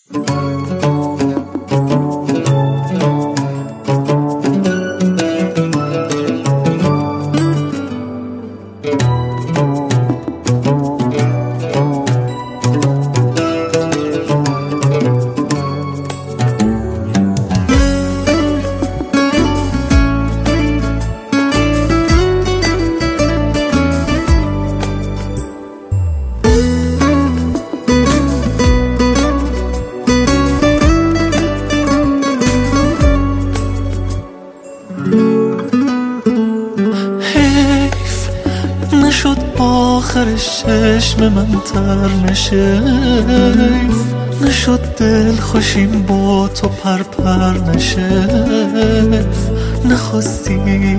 نشد آخر چشم من تر نشیف، نشد دل خوشیم با تو پر نشیف، نخواستی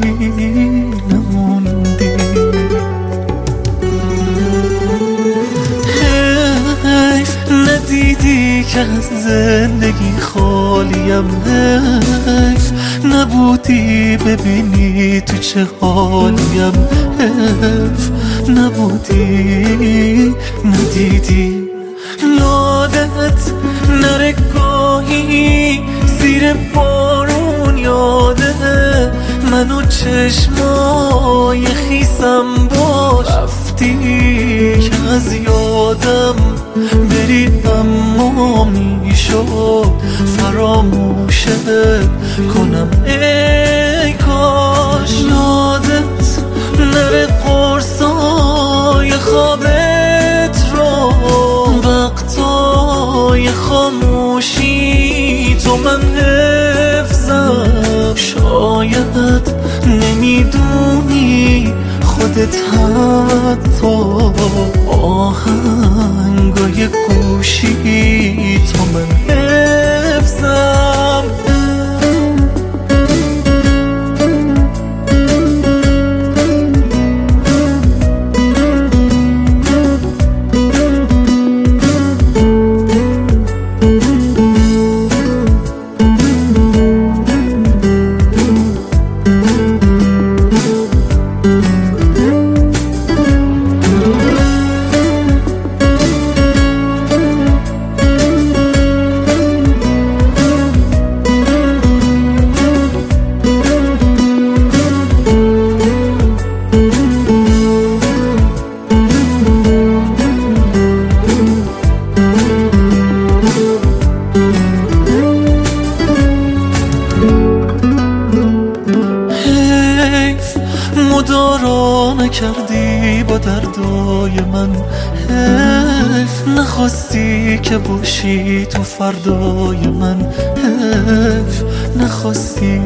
نموندی. حیف ندیدی که از زندگی خالیم، حیف نبودی ببینی تو چه حالیم، حیف نبودی ندیدی. یادت نره گاهی زیر بارون، یاده منو چشمای خیسم باش، رفتی که از یادم بری اما میشد فراموشت کنم. ای کاش یادت نره قرصای خوابت رو، وقتای خاموشی تو من حفظم. شاید نمیدونی خودت حتی آهنگای گوشی تو من حفظم. مدارا نکردی با دردای من، حیف نخواستی که باشی تو فردای من، حیف نخواستی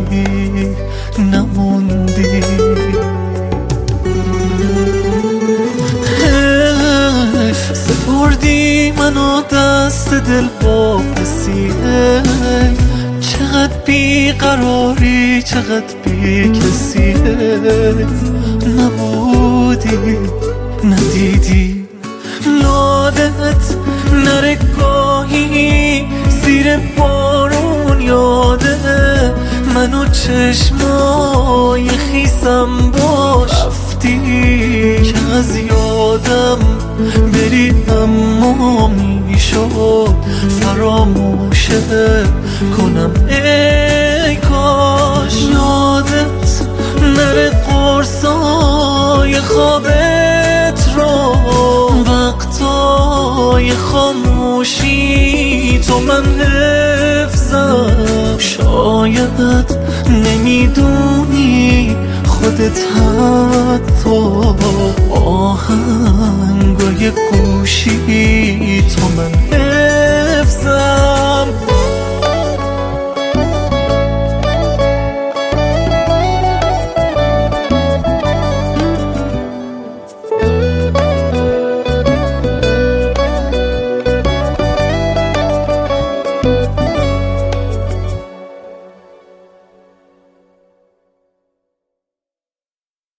نموندی. حیف سپردی منو دست دل واپسی، حیف چقدر بیقراری چقدر بی کسی، حیف نبودی ندیدی. یادت نره گاهی زیر بارون، یاده منو چشمای خیسم باش، رفتی که از یادم بری اما میشد فراموشت کنم. ای کاش یادت نره قرصای خوابت رو، وقتای خاموشی تو من حفظم. شاید نمیدونی خودت حتی آهنگای گوشی تو من حفظم.